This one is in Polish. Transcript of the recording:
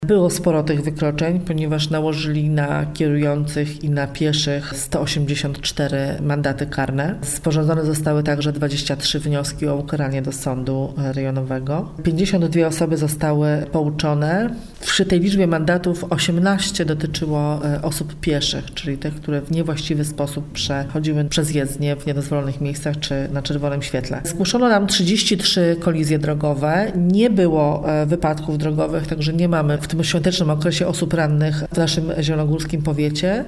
Było sporo tych wykroczeń, ponieważ nałożyli na kierujących i na pieszych 184 mandaty karne. Sporządzone zostały także 23 wnioski o ukaranie do sądu rejonowego. 52 osoby zostały pouczone. Przy tej liczbie mandatów 18 dotyczyło osób pieszych, czyli tych, które w niewłaściwy sposób przechodziły przez jezdnię w niedozwolonych miejscach czy na czerwonym świetle. Zgłoszono nam 33 kolizje drogowe. Nie było wypadków drogowych, także nie mamy w tym świątecznym okresie osób rannych w naszym zielonogórskim powiecie.